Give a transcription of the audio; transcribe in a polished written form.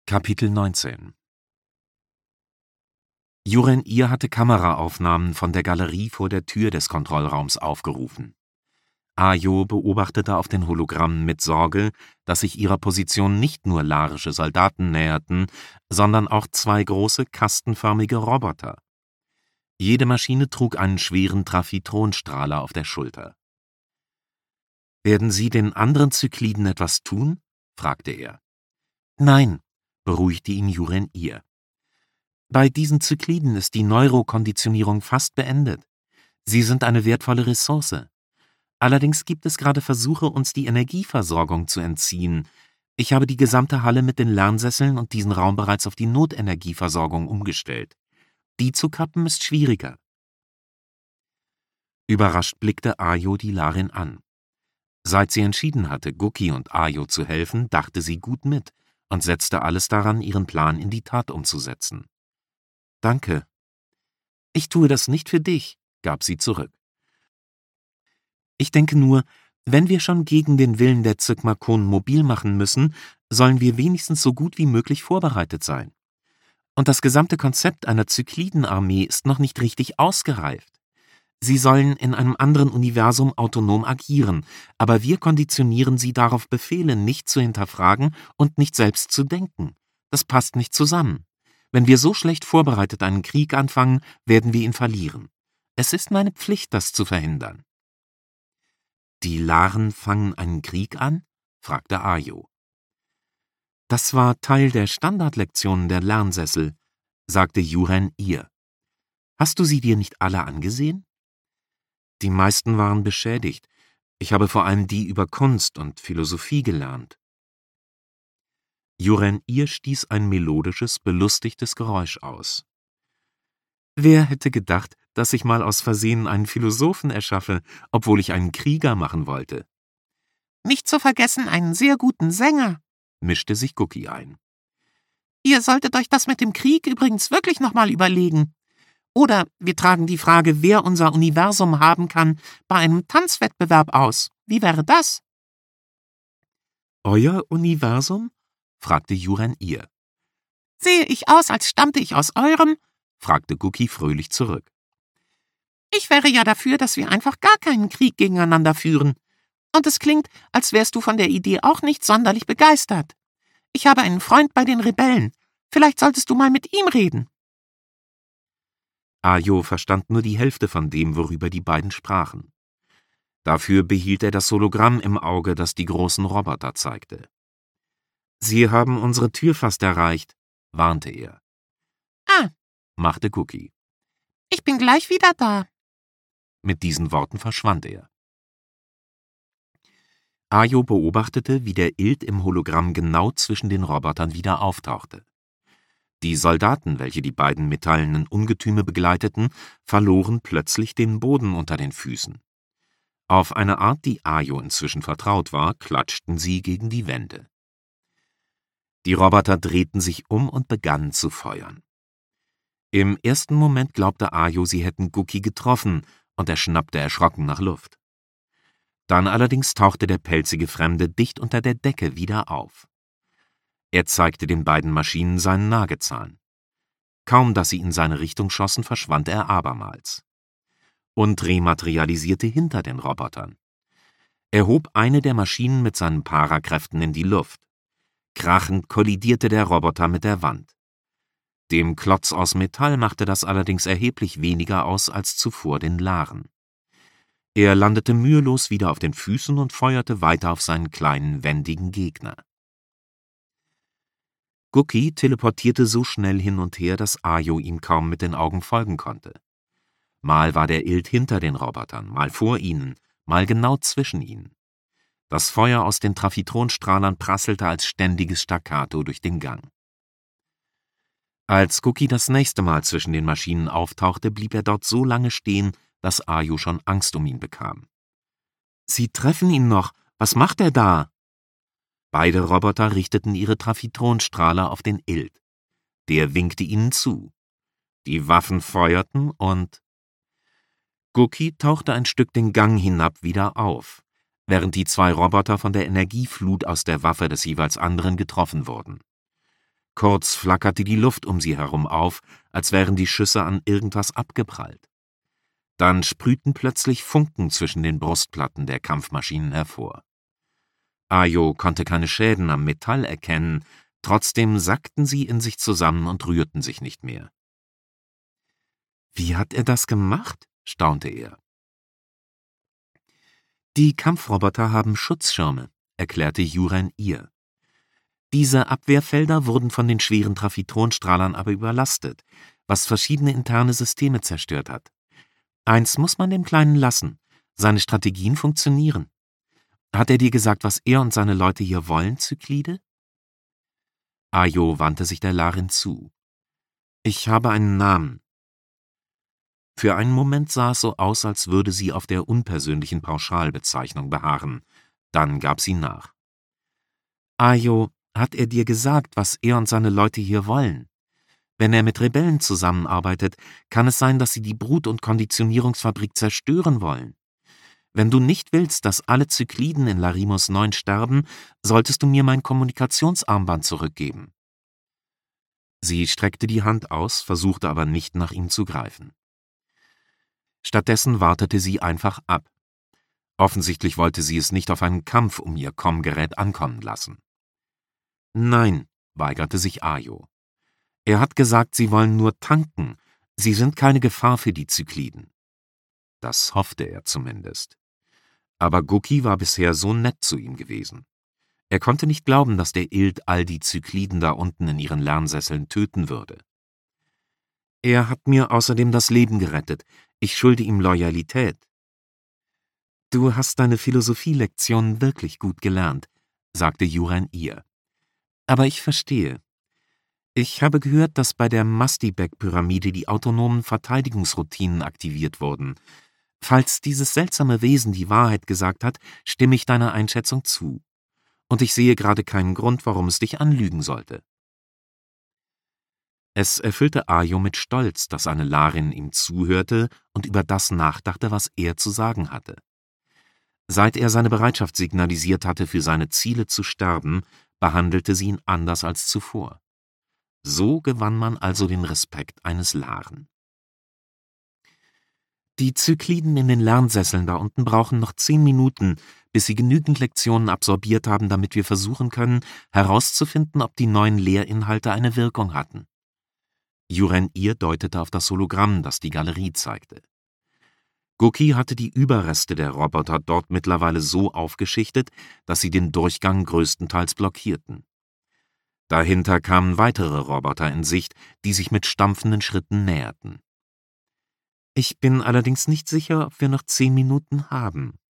Kapitel 19 Juren-Ir hatte Kameraaufnahmen von der Galerie vor der Tür des Kontrollraums aufgerufen. Ajo beobachtete auf den Hologrammen mit Sorge, dass sich ihrer Position nicht nur larische Soldaten näherten, sondern auch zwei große kastenförmige Roboter. Jede Maschine trug einen schweren Trafitronstrahler auf der Schulter. »Werden Sie den anderen Zykliden etwas tun?« fragte er. »Nein«, beruhigte ihn Juren-Ir. »Bei diesen Zykliden ist die Neurokonditionierung fast beendet. Sie sind eine wertvolle Ressource. Allerdings gibt es gerade Versuche, uns die Energieversorgung zu entziehen. Ich habe die gesamte Halle mit den Lernsesseln und diesen Raum bereits auf die Notenergieversorgung umgestellt. Die zu kappen ist schwieriger.« Überrascht blickte Ajo die Larin an. Seit sie entschieden hatte, Guki und Ajo zu helfen, dachte sie gut mit und setzte alles daran, ihren Plan in die Tat umzusetzen. »Danke.« »Ich tue das nicht für dich«, gab sie zurück. »Ich denke nur, wenn wir schon gegen den Willen der Zygmakon mobil machen müssen, sollen wir wenigstens so gut wie möglich vorbereitet sein. Und das gesamte Konzept einer Zyklidenarmee ist noch nicht richtig ausgereift. Sie sollen in einem anderen Universum autonom agieren, aber wir konditionieren sie darauf, Befehle nicht zu hinterfragen und nicht selbst zu denken. Das passt nicht zusammen. Wenn wir so schlecht vorbereitet einen Krieg anfangen, werden wir ihn verlieren. Es ist meine Pflicht, das zu verhindern.« »Die Laren fangen einen Krieg an?« fragte Ajo. »Das war Teil der Standardlektionen der Lernsessel«, sagte Juren-Ir. »Hast du sie dir nicht alle angesehen?« »Die meisten waren beschädigt. Ich habe vor allem die über Kunst und Philosophie gelernt.« Juren-Ir stieß ein melodisches, belustigtes Geräusch aus. »Wer hätte gedacht, dass ich mal aus Versehen einen Philosophen erschaffe, obwohl ich einen Krieger machen wollte?« »Nicht zu vergessen einen sehr guten Sänger«, mischte sich Guki ein. »Ihr solltet euch das mit dem Krieg übrigens wirklich nochmal überlegen. Oder wir tragen die Frage, wer unser Universum haben kann, bei einem Tanzwettbewerb aus. Wie wäre das?« »Euer Universum?« fragte Juren-Ir. »Sehe ich aus, als stammte ich aus eurem?« fragte Guki fröhlich zurück. »Ich wäre ja dafür, dass wir einfach gar keinen Krieg gegeneinander führen. Und es klingt, als wärst du von der Idee auch nicht sonderlich begeistert. Ich habe einen Freund bei den Rebellen. Vielleicht solltest du mal mit ihm reden.« Ajo verstand nur die Hälfte von dem, worüber die beiden sprachen. Dafür behielt er das Hologramm im Auge, das die großen Roboter zeigte. »Sie haben unsere Tür fast erreicht«, warnte er. »Ah«, machte Guki. »Ich bin gleich wieder da.« Mit diesen Worten verschwand er. Ajo beobachtete, wie der Ild im Hologramm genau zwischen den Robotern wieder auftauchte. Die Soldaten, welche die beiden metallenen Ungetüme begleiteten, verloren plötzlich den Boden unter den Füßen. Auf eine Art, die Ajo inzwischen vertraut war, klatschten sie gegen die Wände. Die Roboter drehten sich um und begannen zu feuern. Im ersten Moment glaubte Ajo, sie hätten Guki getroffen, und er schnappte erschrocken nach Luft. Dann allerdings tauchte der pelzige Fremde dicht unter der Decke wieder auf. Er zeigte den beiden Maschinen seinen Nagezahn. Kaum, dass sie in seine Richtung schossen, verschwand er abermals. Und rematerialisierte hinter den Robotern. Er hob eine der Maschinen mit seinen Parakräften in die Luft. Krachend kollidierte der Roboter mit der Wand. Dem Klotz aus Metall machte das allerdings erheblich weniger aus als zuvor den Laren. Er landete mühelos wieder auf den Füßen und feuerte weiter auf seinen kleinen, wendigen Gegner. Guki teleportierte so schnell hin und her, dass Ajo ihm kaum mit den Augen folgen konnte. Mal war der Ild hinter den Robotern, mal vor ihnen, mal genau zwischen ihnen. Das Feuer aus den Trafitronstrahlern prasselte als ständiges Staccato durch den Gang. Als Guki das nächste Mal zwischen den Maschinen auftauchte, blieb er dort so lange stehen, dass Ajo schon Angst um ihn bekam. »Sie treffen ihn noch! Was macht er da?« Beide Roboter richteten ihre Trafitronstrahler auf den Ild. Der winkte ihnen zu. Die Waffen feuerten und Guki tauchte ein Stück den Gang hinab wieder auf, während die zwei Roboter von der Energieflut aus der Waffe des jeweils anderen getroffen wurden. Kurz flackerte die Luft um sie herum auf, als wären die Schüsse an irgendwas abgeprallt. Dann sprühten plötzlich Funken zwischen den Brustplatten der Kampfmaschinen hervor. Ayo konnte keine Schäden am Metall erkennen, trotzdem sackten sie in sich zusammen und rührten sich nicht mehr. »Wie hat er das gemacht?« staunte er. »Die Kampfroboter haben Schutzschirme«, erklärte Juren ihr. »Diese Abwehrfelder wurden von den schweren Trafitronstrahlern aber überlastet, was verschiedene interne Systeme zerstört hat. Eins muss man dem Kleinen lassen: seine Strategien funktionieren. Hat er dir gesagt, was er und seine Leute hier wollen, Cyklide?« Ayo wandte sich der Larin zu. »Ich habe einen Namen.« Für einen Moment sah es so aus, als würde sie auf der unpersönlichen Pauschalbezeichnung beharren. Dann gab sie nach. »Ayo, hat er dir gesagt, was er und seine Leute hier wollen? Wenn er mit Rebellen zusammenarbeitet, kann es sein, dass sie die Brut- und Konditionierungsfabrik zerstören wollen. Wenn du nicht willst, dass alle Cykliden in Larimos 9 sterben, solltest du mir mein Kommunikationsarmband zurückgeben.« Sie streckte die Hand aus, versuchte aber nicht nach ihm zu greifen. Stattdessen wartete sie einfach ab. Offensichtlich wollte sie es nicht auf einen Kampf um ihr Kommgerät ankommen lassen. »Nein«, weigerte sich Ayo. »Er hat gesagt, sie wollen nur tanken. Sie sind keine Gefahr für die Cykliden.« Das hoffte er zumindest. Aber Guki war bisher so nett zu ihm gewesen. Er konnte nicht glauben, dass der Ild all die Cykliden da unten in ihren Lernsesseln töten würde. »Er hat mir außerdem das Leben gerettet. Ich schulde ihm Loyalität.« »Du hast deine Philosophielektionen wirklich gut gelernt«, sagte Juren ihr. »Aber ich verstehe. Ich habe gehört, dass bei der Mastibek-Pyramide die autonomen Verteidigungsroutinen aktiviert wurden. Falls dieses seltsame Wesen die Wahrheit gesagt hat, stimme ich deiner Einschätzung zu. Und ich sehe gerade keinen Grund, warum es dich anlügen sollte.« Es erfüllte Ayo mit Stolz, dass eine Larin ihm zuhörte und über das nachdachte, was er zu sagen hatte. Seit er seine Bereitschaft signalisiert hatte, für seine Ziele zu sterben, behandelte sie ihn anders als zuvor. So gewann man also den Respekt eines Laren. »Die Cykliden in den Lernsesseln da unten brauchen noch 10 Minuten, bis sie genügend Lektionen absorbiert haben, damit wir versuchen können, herauszufinden, ob die neuen Lehrinhalte eine Wirkung hatten.« Juren ihr deutete auf das Hologramm, das die Galerie zeigte. Guki hatte die Überreste der Roboter dort mittlerweile so aufgeschichtet, dass sie den Durchgang größtenteils blockierten. Dahinter kamen weitere Roboter in Sicht, die sich mit stampfenden Schritten näherten. »Ich bin allerdings nicht sicher, ob wir noch 10 Minuten haben«,